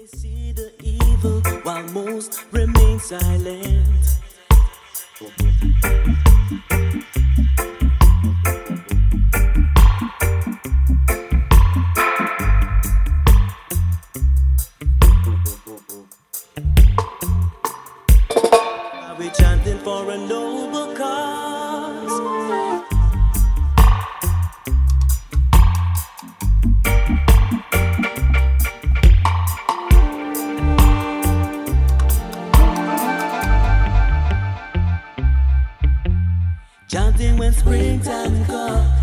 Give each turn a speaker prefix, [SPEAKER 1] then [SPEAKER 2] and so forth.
[SPEAKER 1] see the evil while most remain silent. Are we chanting for a noble cause? Chanting when springtime comes.